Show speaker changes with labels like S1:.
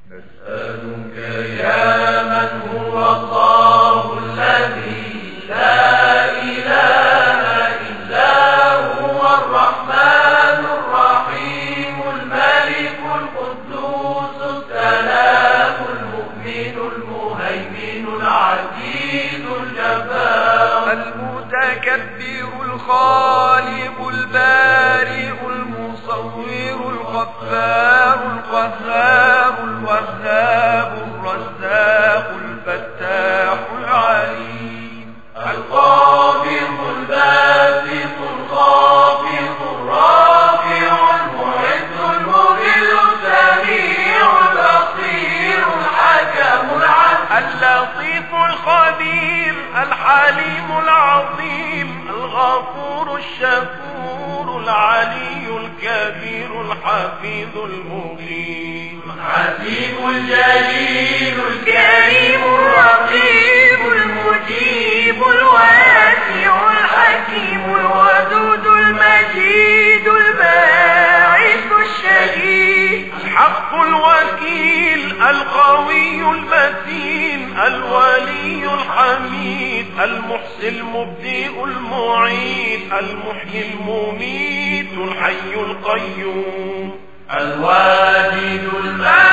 S1: نسألك يا من هو الله الذي لا إله إلا هو الرحمن الرحيم الملك القدوس السلام المؤمن المهيمن العزيز الجبار المتكبر الخالق البارئ المصور الغفار القهار الوهاب الرزاق الفتاح العليم القابض الباسط الخافض الرافع المعز المذل السميع البصير الحكم العدل اللطيف الخبير الحليم العظيم الغفور الشكور العلي الكبير الحفيظ المقيم العزيز الجليل الكريم الرقيب المجيب الواسع الحكيم الودود المجيد الباعث الشهيد الحق الوكيل القوي المتين الولي الحميد المحسن المبدئ المعيد المحيي المميت الحي القيوم الواجد الماجد